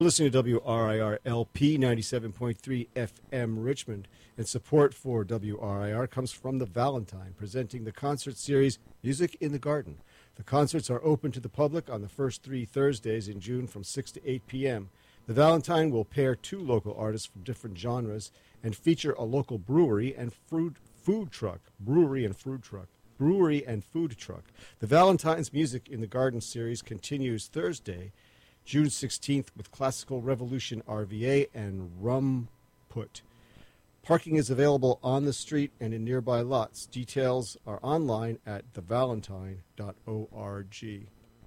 Listening to WRIR LP 97.3 FM Richmond, and support for WRIR comes from the Valentine, presenting the concert series Music in the Garden. The concerts are open to the public on the first 3 Thursdays in June from 6 to 8 p.m. The Valentine will pair 2 local artists from different genres and feature a local brewery and food truck. The Valentine's Music in the Garden series continues Thursday, June 16th, with Classical Revolution RVA and Rum Put. Parking is available on the street and in nearby lots. Details are online at thevalentine.org.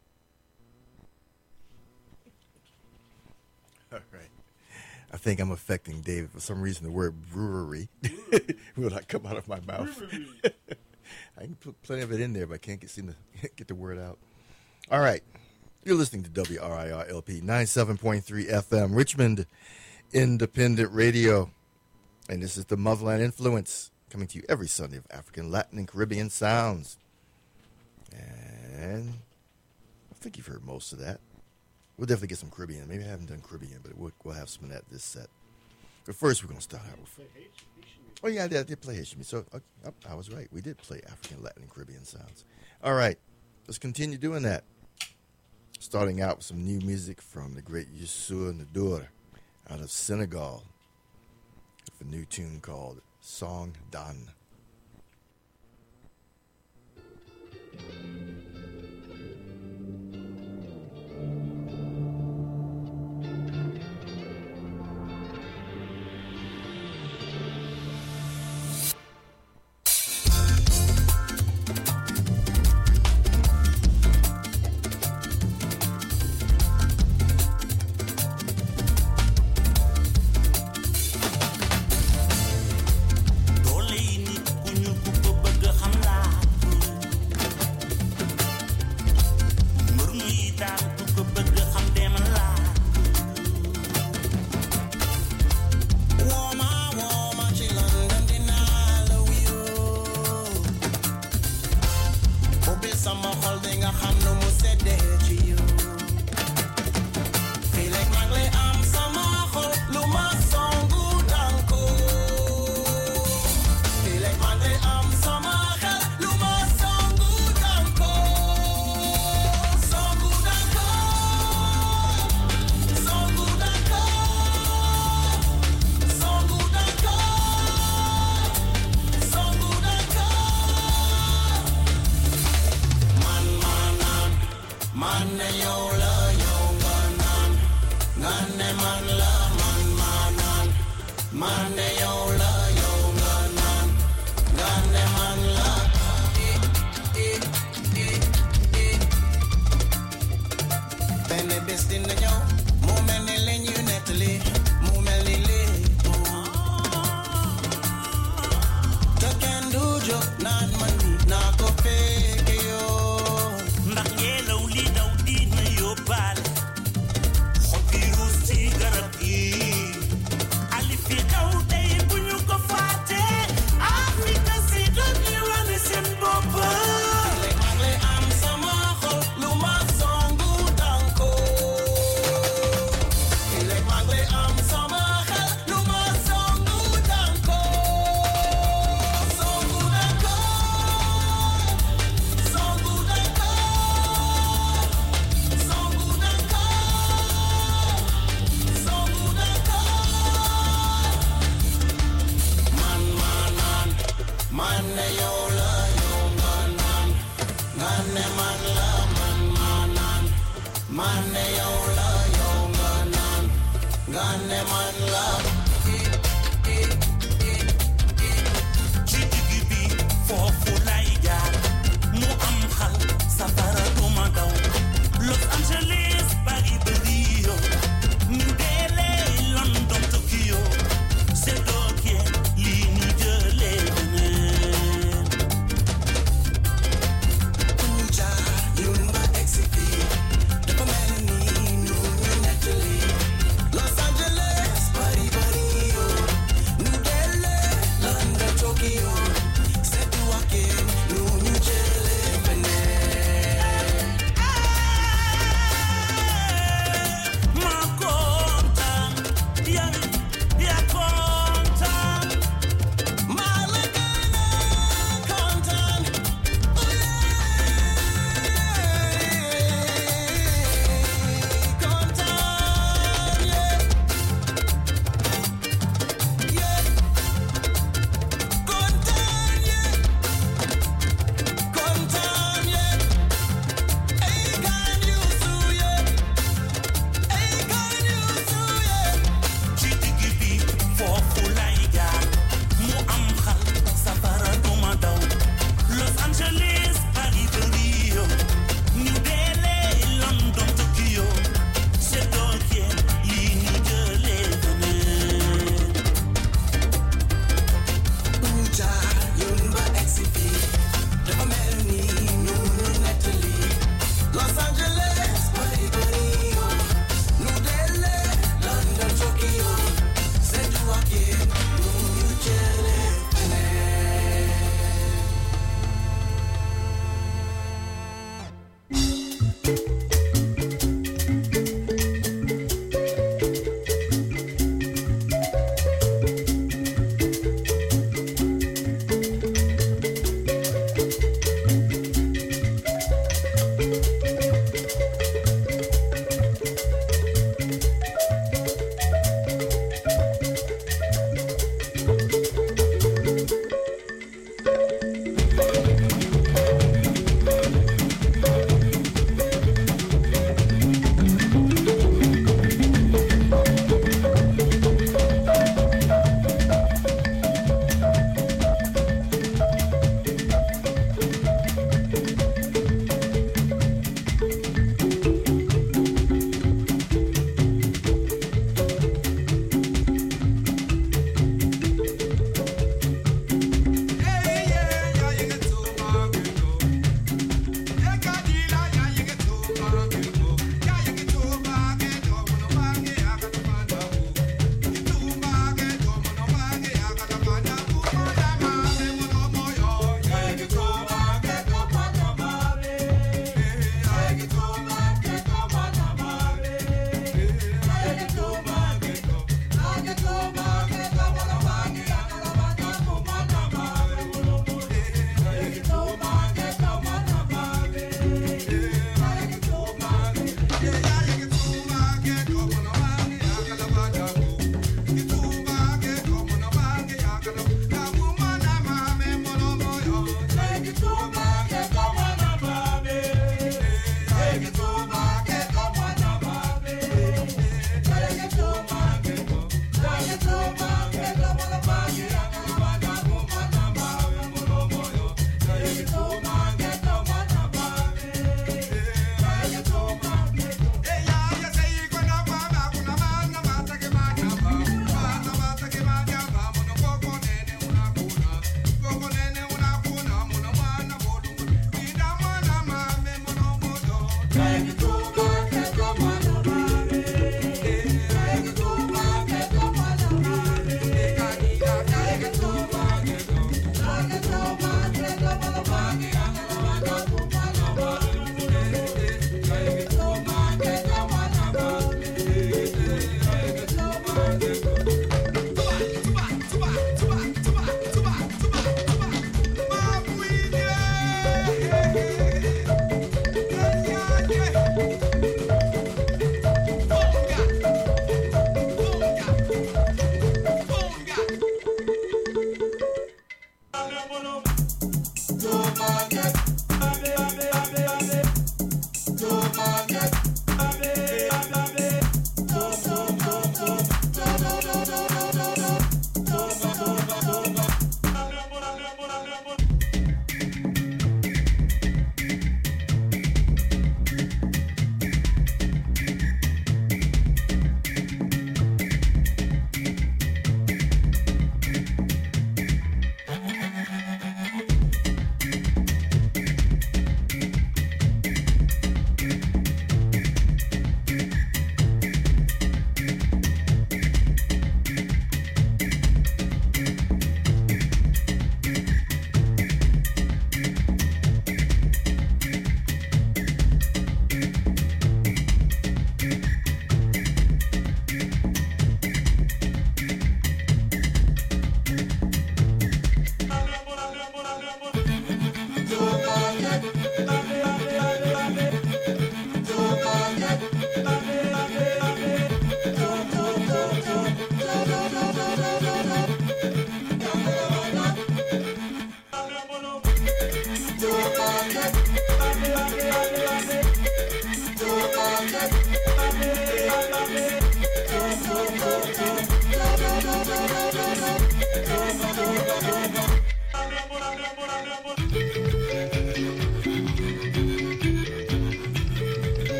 All right. I think I'm affecting David. For some reason, the word brewery will not come out of my mouth. I can put plenty of it in there, but I can't seem to get the word out. All right. You're listening to WRIR LP 97.3 FM, Richmond Independent Radio. And this is the Motherland Influence, coming to you every Sunday of African, Latin, and Caribbean sounds. And I think you've heard most of that. We'll definitely get some Caribbean. Maybe I haven't done Caribbean, but we'll have some of that this set. But first, we're going to start out with... Oh, yeah, I did play Haitian. So I was right. We did play African, Latin, and Caribbean sounds. All right. Let's continue doing that. Starting out with some new music from the great Youssou N'Dour out of Senegal, with a new tune called Song Dan.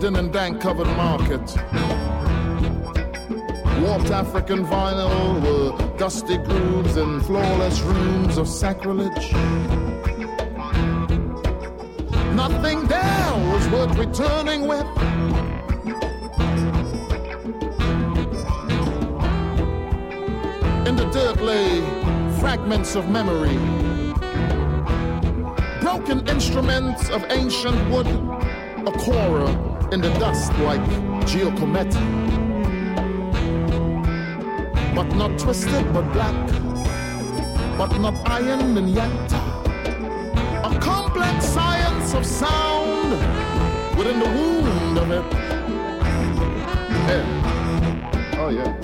tin and dank covered market. Warped African vinyl were dusty grooves and flawless rooms of sacrilege. Nothing there was worth returning with. In the dirt lay fragments of memory, broken instruments of ancient wood, a cora in the dust like Giacometti. But not twisted, but black, but not iron and yet. A complex science of sound within the wound of it. Yeah. Oh yeah.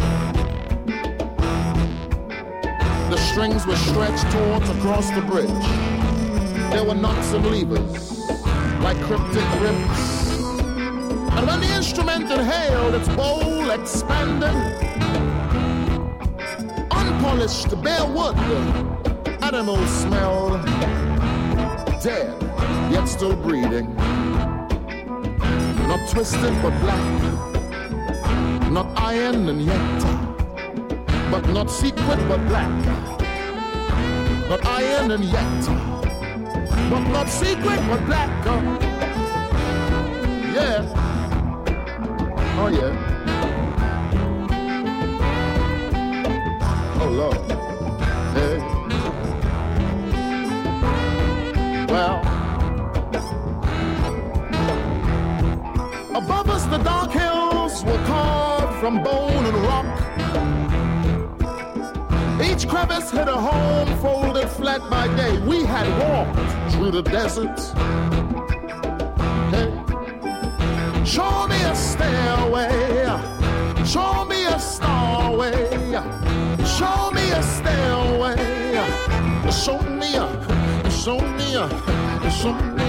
The strings were stretched taut across the bridge. There were knots and levers, like cryptic ribs. And when the instrument inhaled its bowl expanded, unpolished bare wood, animal smell, dead, yet still breathing. Not twisted but black, not iron and yet, but not secret but black. Not iron and yet, but not secret but black. Yeah, oh yeah. Oh Lord, hey. Well, above us the dark hills were carved from bone and rock. Each crevice had a home folded flat by day. We had walked through the desert. Hey. Show me a stairway, show me a starway, show me a stairway, show me a, show me a, show me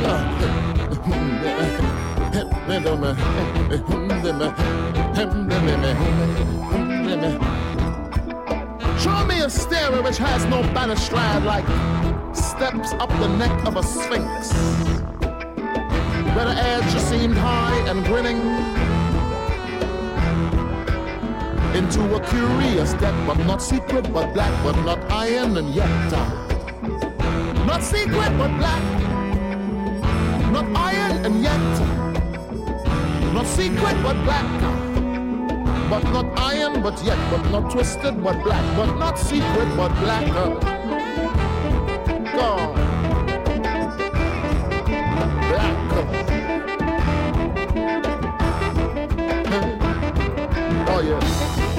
a. Show me a stairway which has no balustrade like steps up the neck of a sphinx, where the edge seemed high and grinning into a curious depth, but not secret but black, but not iron and yet not secret but black, not iron and yet not secret but black. But not iron, but yet, but not twisted, but black, but not secret, but black. God. Black. Oh, yeah.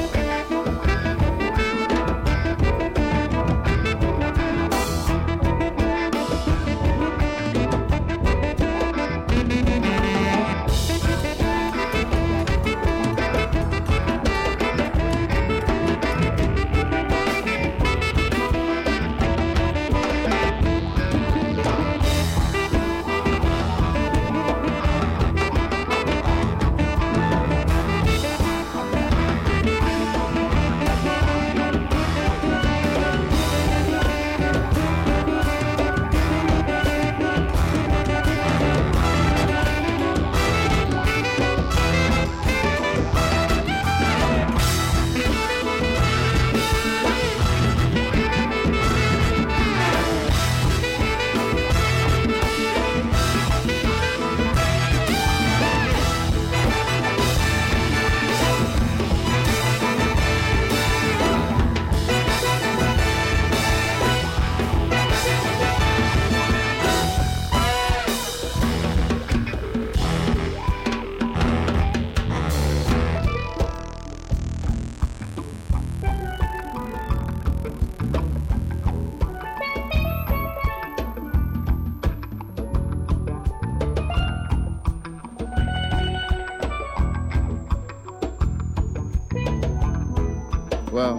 Well,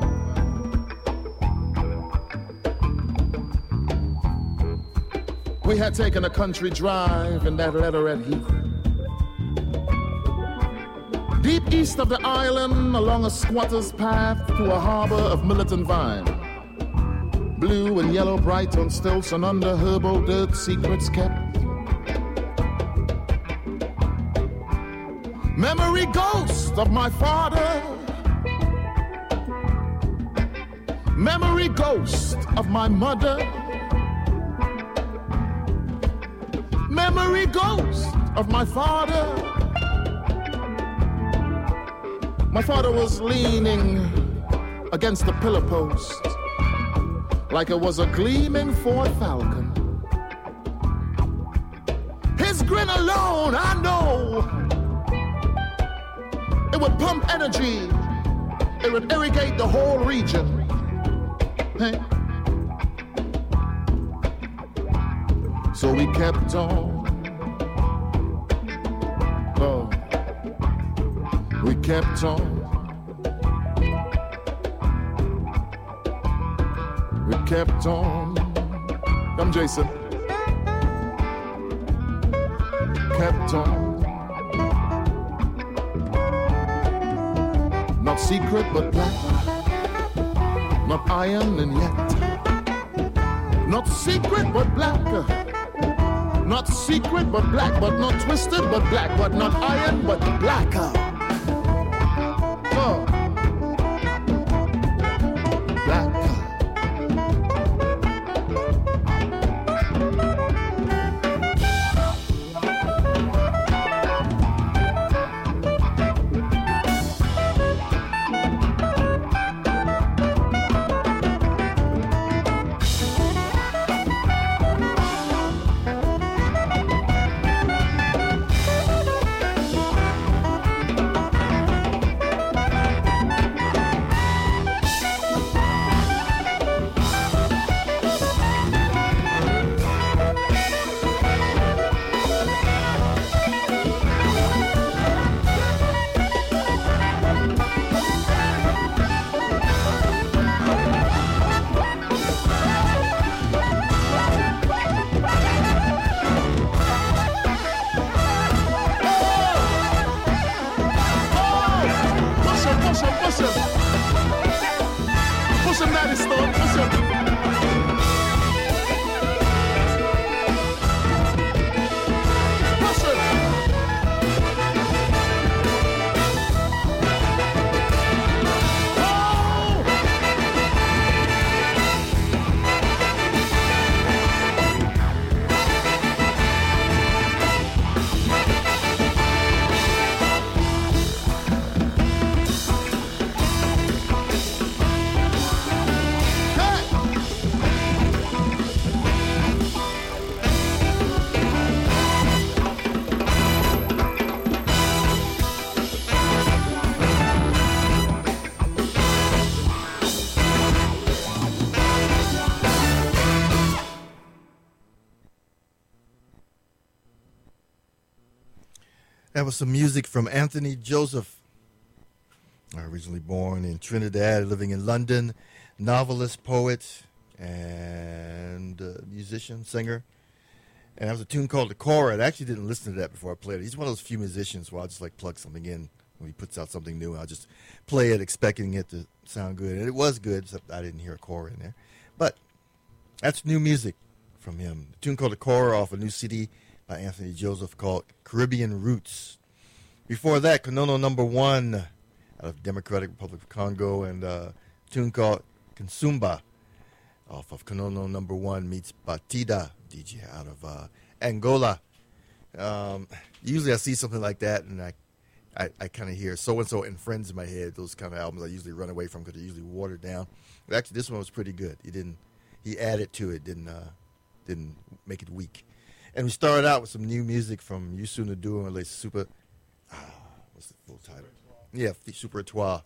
we had taken a country drive in that Lederer Heath, deep east of the island, along a squatter's path to a harbor of militant vine, blue and yellow bright on stilts and under herbal dirt secrets kept. Memory ghost of my father. Memory ghost of my mother. Memory ghost of my father. My father was leaning against the pillar post like it was a gleaming Ford Falcon. His grin alone, I know, it would pump energy. It would irrigate the whole region. Hey. So we kept on. Oh, we kept on. We kept on. Come, Jason. Kept on. Not secret but black. Not iron and yet. Not secret but black. Not secret but black. But not twisted but black. But not iron but black. Oh. Black. That was some music from Anthony Joseph, originally born in Trinidad, living in London, novelist, poet, and musician, singer. And that was a tune called The Cora. I actually didn't listen to that before I played it. He's one of those few musicians where I'll just like plug something in when he puts out something new. I'll just play it expecting it to sound good. And it was good, except I didn't hear a cora in there. But that's new music from him. A tune called The Cora off a new CD by Anthony Joseph called Caribbean Roots. Before that, Konono Number 1 out of Democratic Republic of Congo, and a tune called Kinsumba off of Konono Number 1 meets Batida, DJ out of Angola. Usually I see something like that, and I kind of hear so-and-so and Friends in my head. Those kind of albums I usually run away from because they're usually watered down. But actually, this one was pretty good. He added to it, didn't make it weak. And we started out with some new music from Youssou N'Dour and Les Super. What's the full title? Yeah, Super Etoile.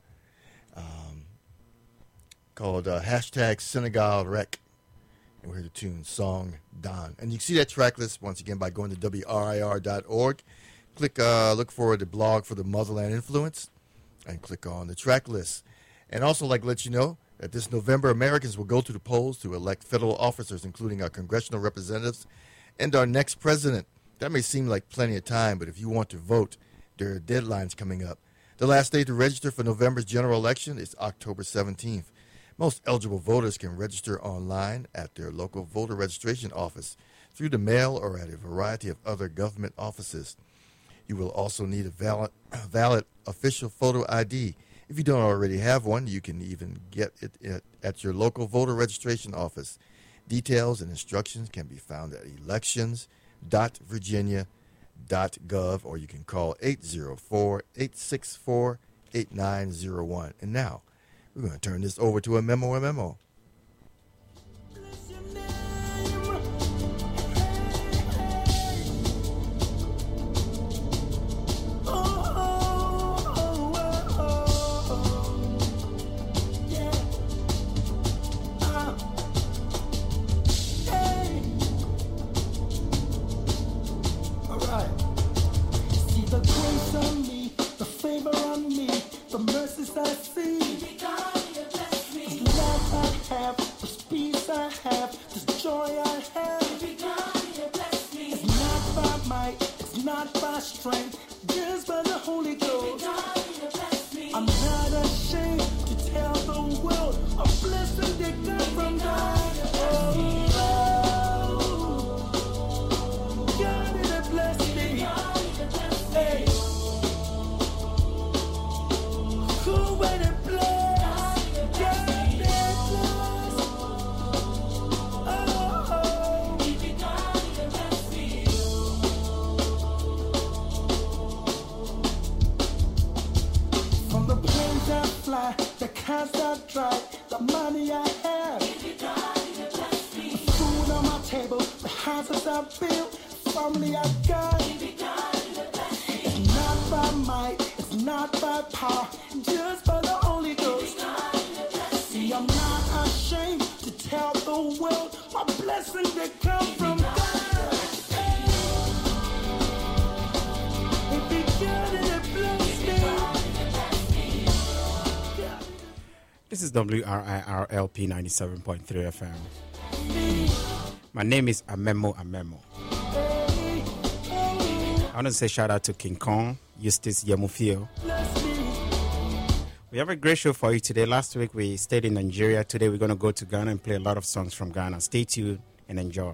Called hashtag Senegal Rec. And we heard the tune Song Don. And you can see that track list once again by going to WRIR.org. Click, look for the blog for the Motherland Influence, and click on the track list. And also, like, let you know that this November, Americans will go to the polls to elect federal officers, including our congressional representatives and our next president. That may seem like plenty of time, but if you want to vote, there are deadlines coming up. The last day to register for November's general election is October 17th. Most eligible voters can register online at their local voter registration office, through the mail, or at a variety of other government offices. You will also need a valid official photo ID. If you don't already have one, you can even get it at your local voter registration office. Details and instructions can be found at elections.virginia.gov, or you can call 804-864-8901. And now, we're going to turn this over to a memo. This is WRIR-LP 97.3 FM. My name is Amemo. I want to say shout out to King Kong, Eustace Yamufio. We have a great show for you today. Last week we stayed in Nigeria. Today we're going to go to Ghana and play a lot of songs from Ghana. Stay tuned and enjoy.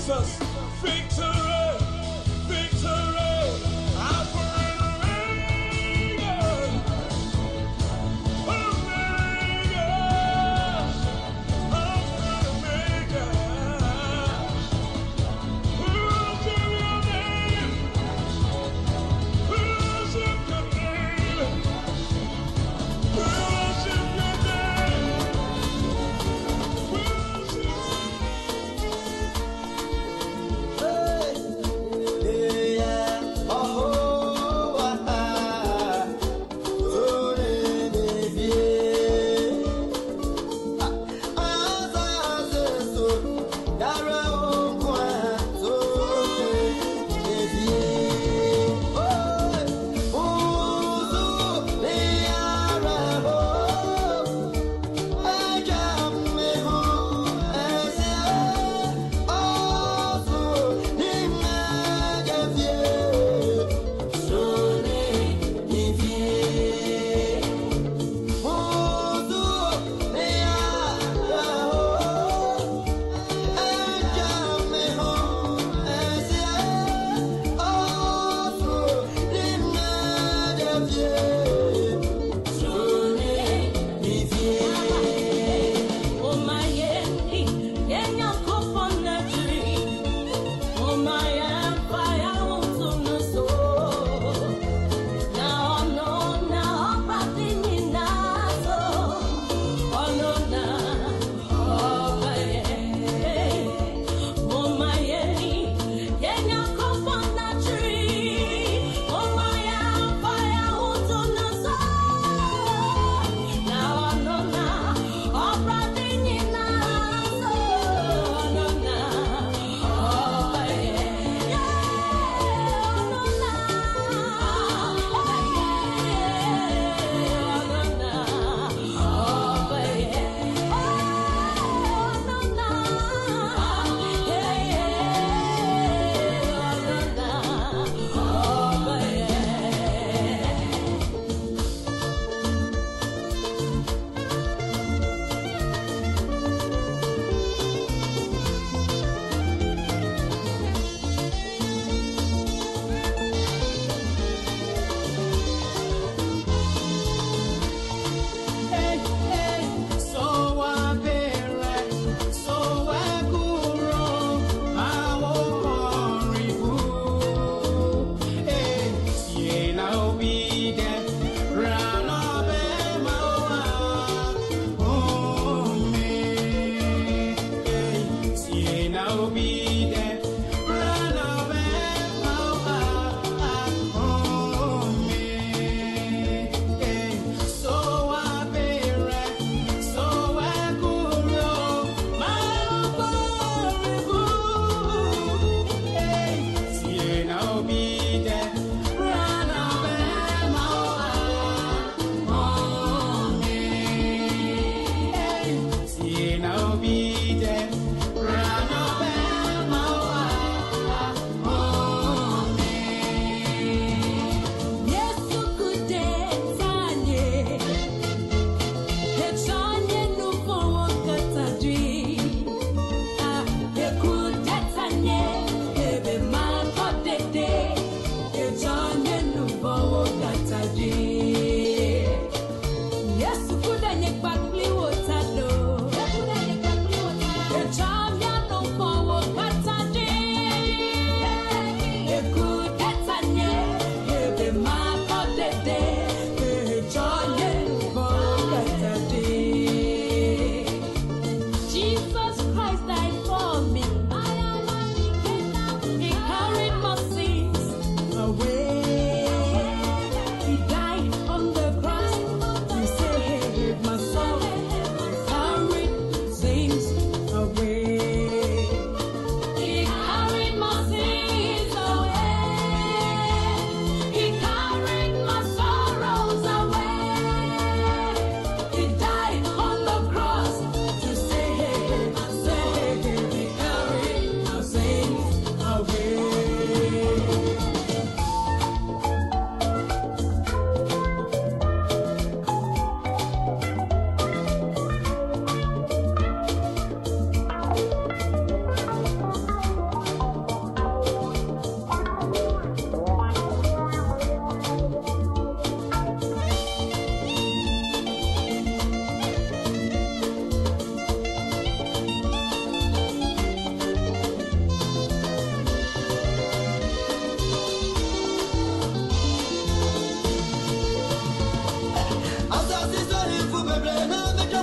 Jesus, victory, victory, Alpha and Omega, Omega, Alpha and Omega. Worship your name, worship your name, worship your name, worship. Hey.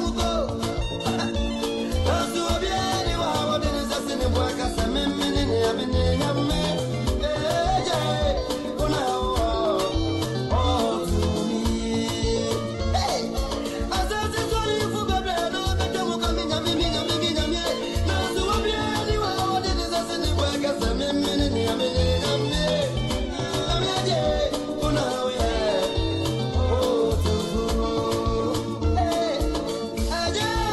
Yeah.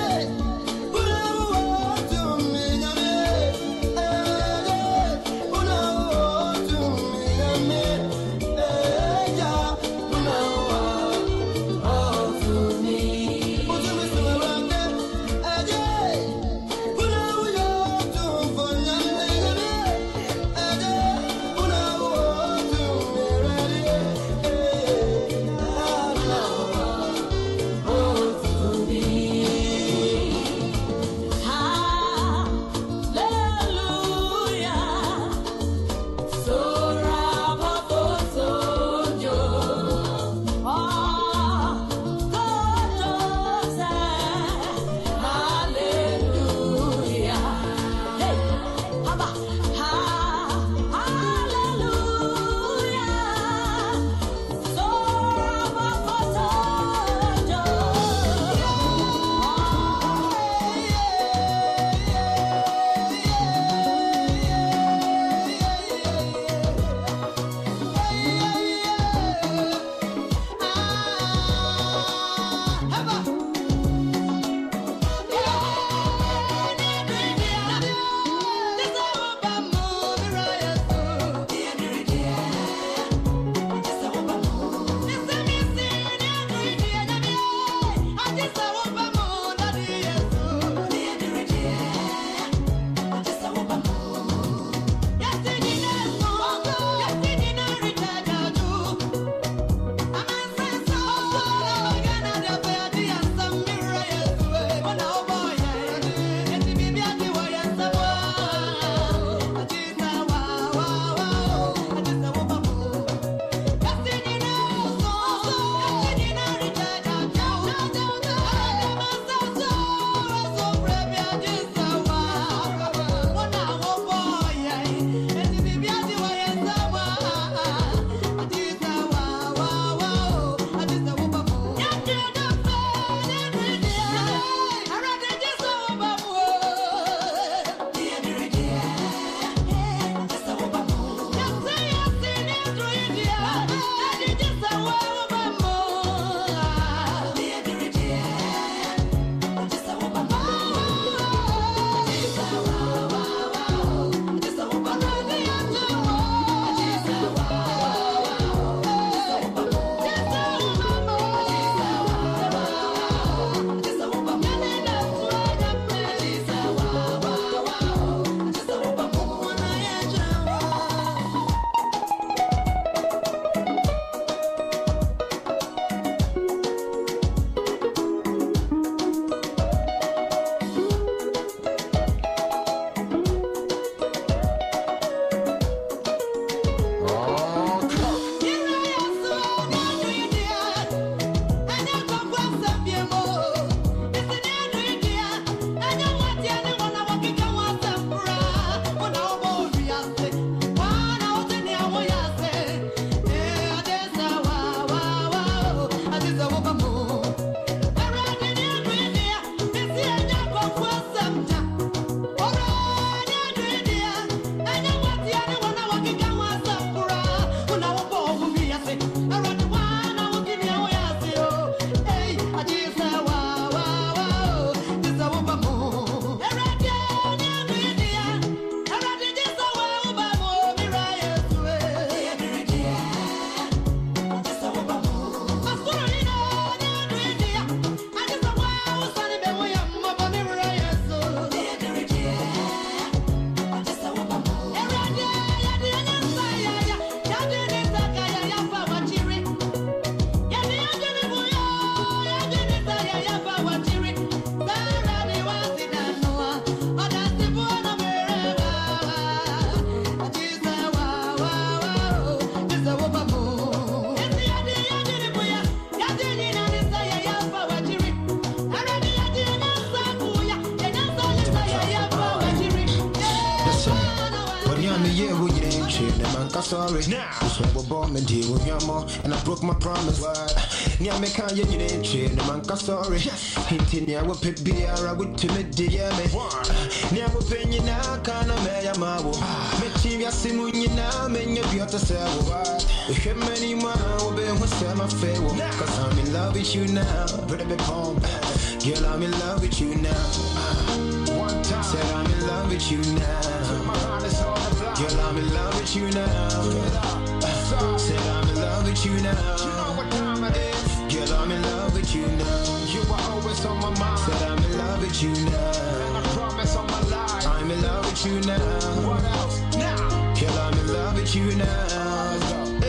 I'm sorry. So I was born and deal with your mom, and I broke my promise. Near me can't you didn't train the man, sorry. Hinting I will pick beer, I would to me, dear me. Near will pay you now, can't I may a marvel. Material Simun, you now, men you be to sell. If you many more will be what's my favor. Cause I'm in love with you now. Put a bit home. Girl, I'm in love with you now. One time. Said I'm in love with you now. Girl, I'm in love with you now. Said I'm in love with you now. You know what time it is. Girl, I'm in love with you now. You are always on my mind. Said I'm in love with you now. And I promise on my life. I'm in love with you now. What else? Now. Girl, I'm in love with you now.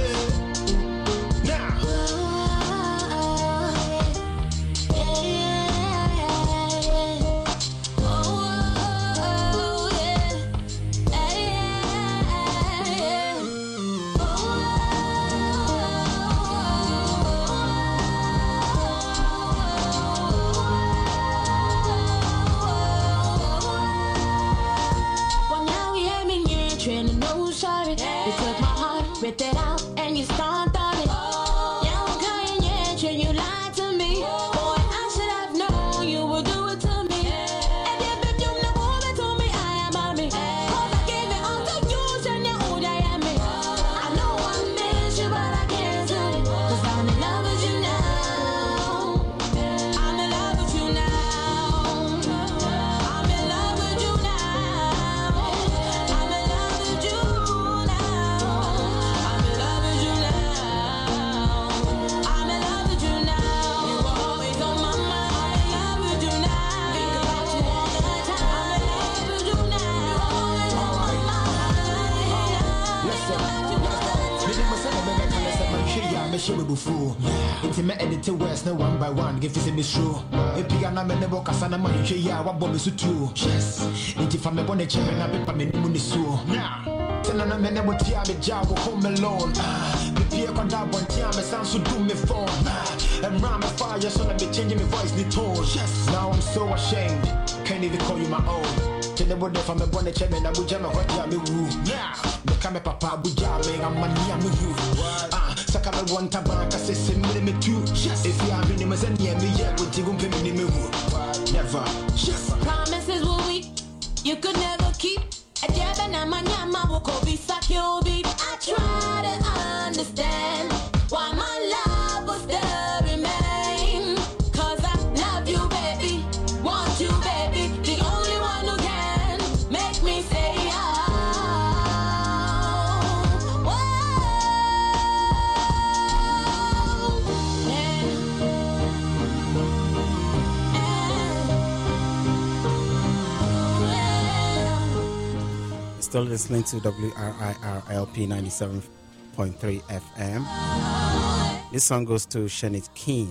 Rip it out and you start on it. Yeah, I'm crying, yeah, sure you lied to me. Boy, I should have known you would do it to me. And if you do not want to tell me I am on me. Cause I gave it all to you, and you old I am me. I know I miss you, but I can't tell you. Cause I'm in love with you now. I'm in love with you now. I'm in love with you now. I'm in love with you now. Before it's me edit words no one by one give it me true if you na me never kasana man hwe ya wa bomb so too yes if I'm born a chairman na paper me ni so now tell na me never tia me job home alone me pia kwanda bon tia me sound so do me phone and rhyme me fire so na be changing my voice the tone yes now I'm so ashamed can't even call you my own tell them if I'm born a chairman na buja me hot ya me woo now me come papa buja me I'm money am you Saka me one tabaka se se me too. If you have been in me yeah, would you go pay me never. Promises will we you could never keep. A jab and a manyama will go be sakyobi. I try to understand why my love was there remain. Cause I love you, baby. Want you, baby. The only one who can make me say Still listening to WRIR-LP 97.3 FM. This song goes to Shanit King.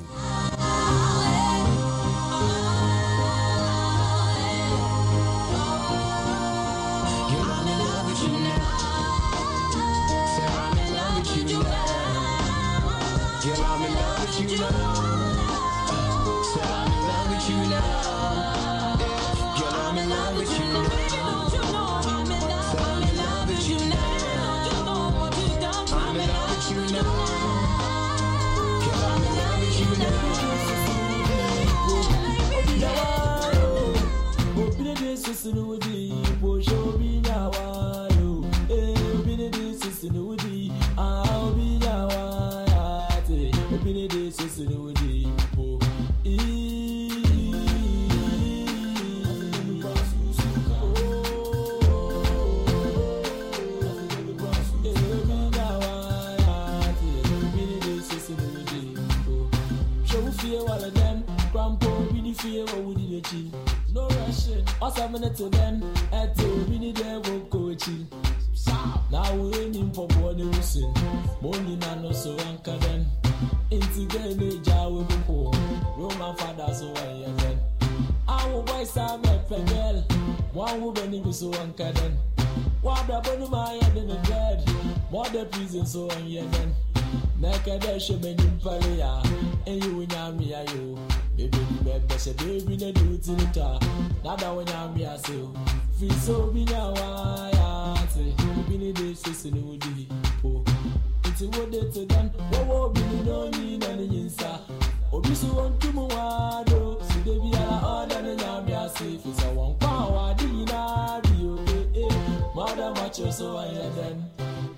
No rushing, what's happening to them? At the minute they will coaching. Now we're aiming for one listen. Money nano so anchor then. Into the jar with the poor. Roman father so I then. Our boys are met for girl. One woman is so anchor then. What the bone my head in the bed. More the prison so I then. Naked should be in Palia. And you in Yami, you. Baby, she baby na do tinita. Nada when I'm here so. Feel so be now why say baby ni dey so no di po. It's what they to done. Wo be no ni na ni insa. Obi so want to mo wado. So they be ala order na nyam ya say fi so one power di na bi o Mother much so I then.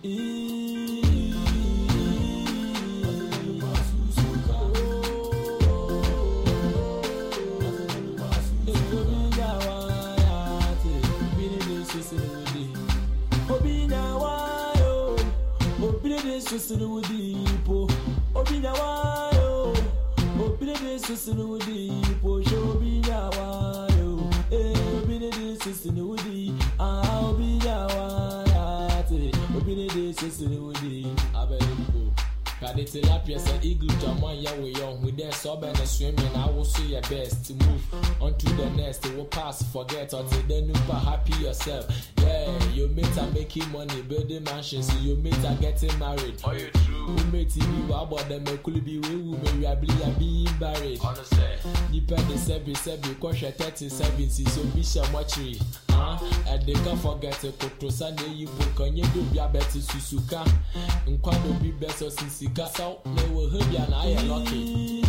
Tilapia said eagle jamon ya we young with their sub and swimming. I will see your best to move on to the next. It will pass, forget until then you happy yourself. Yeah, your mates are making money, building mansions. You mates are getting married. Oh, you true. Who made TV? What about them? Could be we may being buried. You pay the 7 question 37 so be some watchery. And they can't forget to put Sunday you book on your do better Susuka. And quite be better since you got out. They will hurt you and I am lucky.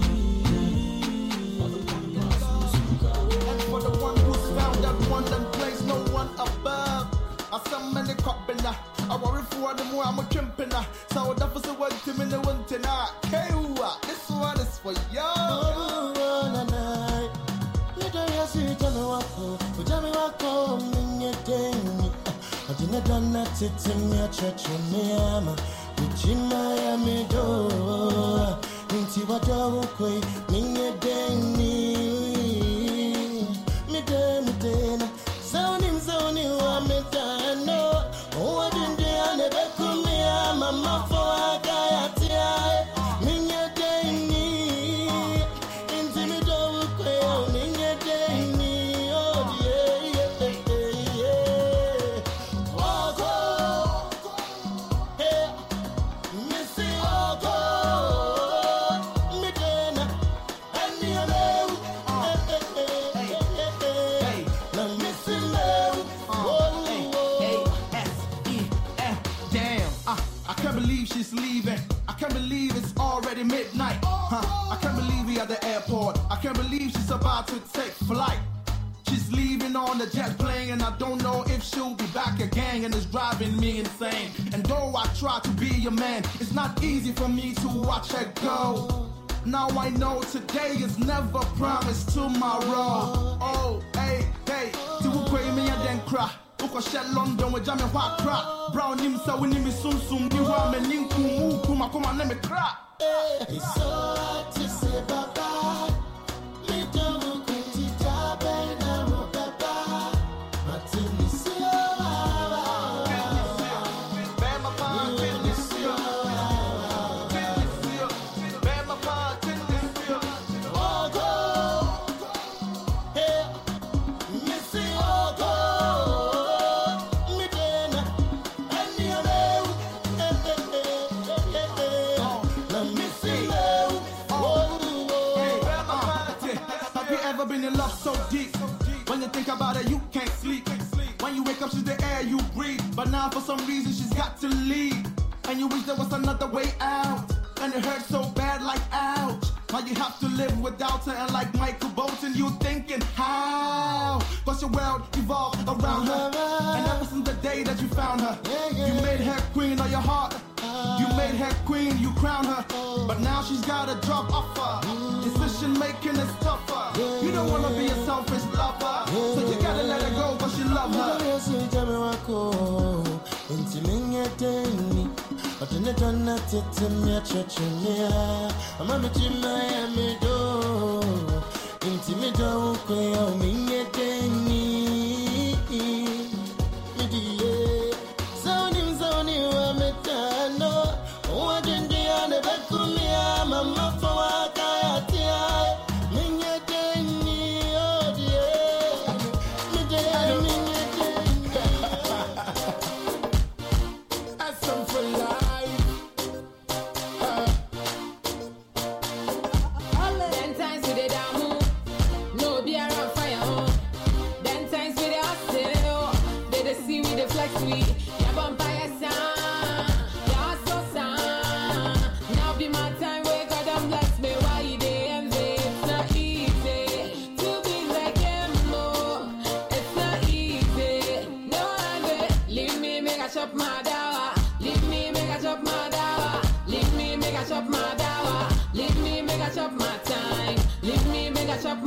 And for the one who's found that one and place no one above. I saw many copping. I worry for the more I'm a trimping. So that was a word to me, the one tonight. This one is for y'all. I didn't done that in your church in Miami. Which in Miami do into what you quay, Minga Denny. Midden, sounding zony, I'm a dano. Oh, I didn't never come here, Mamma for a guy at the eye. Minga Denny, intimido quay, Minga Denny. Oh, she's leaving. I can't believe it's already midnight. I can't believe we at the airport. I can't believe she's about to take flight. She's leaving on the jet plane, and I don't know if she'll be back again, and it's driving me insane. And though I try to be your man, it's not easy for me to watch her go. Now I know today is never promised tomorrow. Oh, hey, to pray me and then cry. Uko shell London with Jamie White crack. Brown him so we need me soon you want me ninku kuma kuma name crack. It's so hard to say bye-bye. Me don't quit it up and I'm a bye-bye. Martin is been in love so deep. When you think about it, you can't sleep. When you wake up, she's the air you breathe. But now for some reason, she's got to leave. And you wish there was another way out. And it hurts so bad, like ouch. Now you have to live without her. And like Michael Bolton, you thinking how? Cause your world evolved around her. And ever since the day that you found her, you made her queen of your heart. You made her queen, you crowned her. But now she's gotta drop off her. Decision making is tougher. You don't wanna be a selfish lover, so you gotta let her go cause you love her.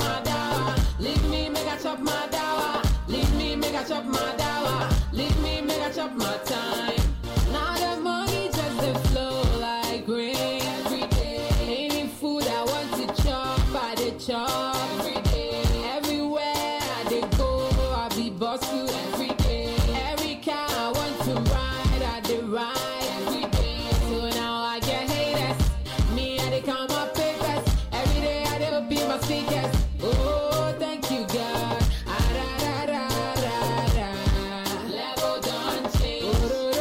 my dawa. Leave me, make I chop my dawa. Leave me, make I chop my dawa. Leave me, make I chop my time. Now the money just dey flow like rain every day. Any food I want to chop, I dey chop every day. Everywhere I dey go, I be boss food every day. Every car I want to ride, I dey ride every day. So now I get haters. Me, I dey count my papers. Every day I dey open my speakers. Oh, thank you, God. Ah, da, da, da, da, da. Level don't change.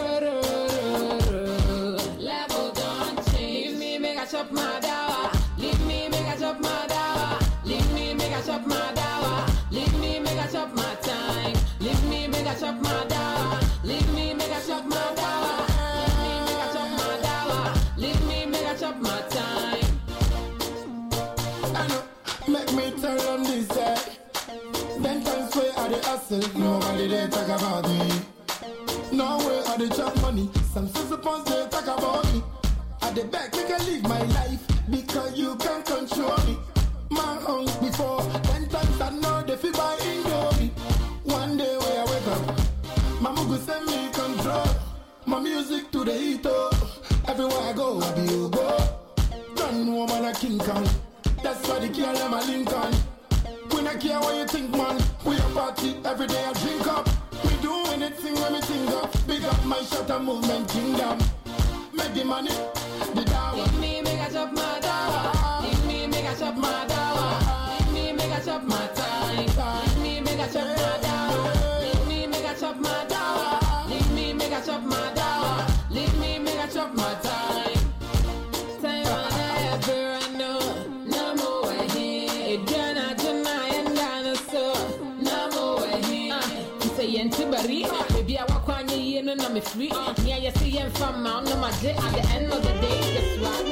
Level don't change. Leave me, make I chop my dawa. Leave me, make I chop my dawa. Leave me, make I chop my dawa. Leave me, make I chop my time. Leave me, make I chop my dawa. Leave me, make I chop my dawa. Leave me, make I chop my dawa. Leave me, make I chop my time. I know, make me tell them this, Then times where I the hustle, nobody they talk about me. No way I the chop money, some supposed they talk about me. At the back, you can live my life, because you can't control me. Man hung before, 10 times I know they feel by Indomie. One day where I wake up, my mugu send me control. My music to the heat, everywhere I go, I be you go. Don't woman a King Kong. That's why they kill them a Lincoln. We not care what you think, man. We a party every day I drink up. We do anything when we think up. Big up my shutter movement kingdom. Make the money, the dollar. Leave me, make I chop my dawa. Leave me, make I chop my dawa. Leave me, make I chop my time. Leave me, make I chop my dawa. Leave me, make I chop my dawa. Leave me, make I chop my dawa. Leave me, make I chop my time. Time on ever I know. No more here. Again I deny and dinosaur. No more here. Say Yentibari. Baby I walk on you and I'm free. Yeah, you see him from Mount no my day. At the end of the day, that's right.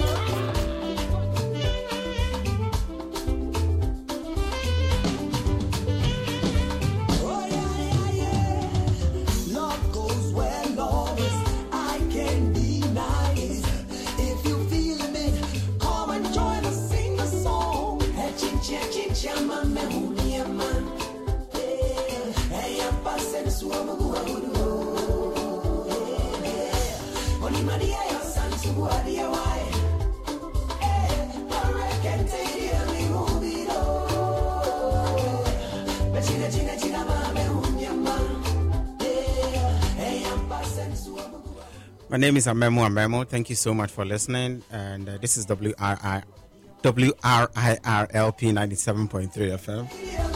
Love goes where love is. I can be nice. If you feeling it, come and join us, sing a song. Hey, chincha, mama, hulia, man. Hey, I'm passing suama guagudu. Oni Maria, your son, Suadia, why? Hey, I reckon take it, we move it on. But china, mama, hulia, man. My name is Amemo. Thank you so much for listening. And this is WRIRLP 97.3 FM.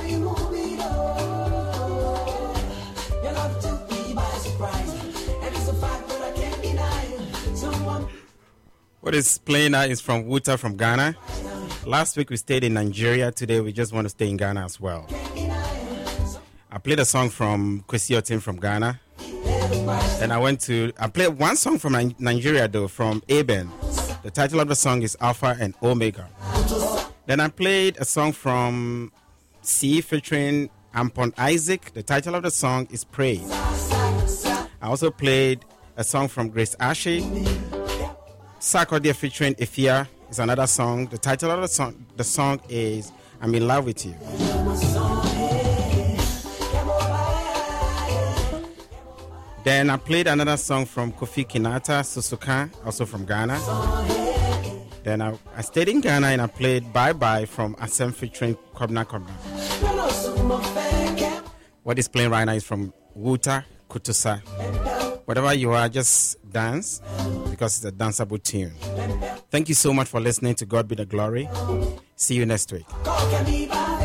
What is playing now is from Wuta from Ghana. Last week we stayed in Nigeria. Today we just want to stay in Ghana as well. I played a song from Kwesi Otim from Ghana. Then I played one song from Nigeria though, from Aben. The title of the song is Alpha and Omega. Then I played a song from C featuring Ampon Isaac. The title of the song is Praise. I also played a song from Grace Ashe. Sarkodie featuring Ifia is another song. The title of the song is I'm in Love with You. Then I played another song from Kofi Kinata, Susuka, also from Ghana. Then I stayed in Ghana and I played Bye Bye from Asem featuring Kobna. What is playing right now is from Wuta Kutusa. Whatever you are, just dance because it's a danceable tune. Thank you so much for listening to God Be the Glory. See you next week.